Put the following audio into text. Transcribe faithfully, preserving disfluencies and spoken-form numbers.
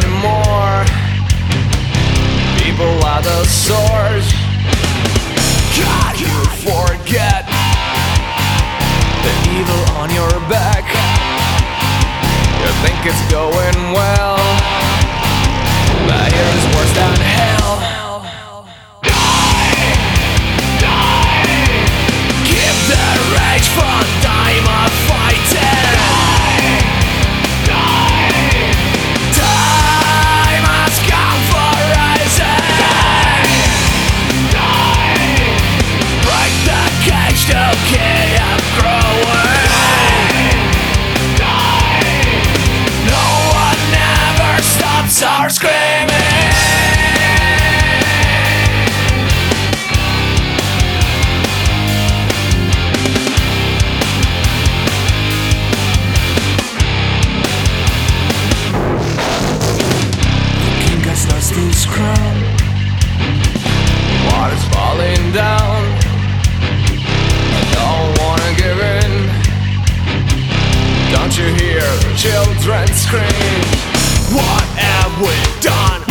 anymore. People are the source. God, you forget the evil on your back. You think it's going well, but here is worse than hell. Die, die. Keep the rage from time of fighting. Die, die. Time has come for rising. Die, die. Break the cage to keep growing. Die, die. No one ever stops our screaming. His crown, water's falling down. I don't wanna give in. Don't you hear children scream? What have we done?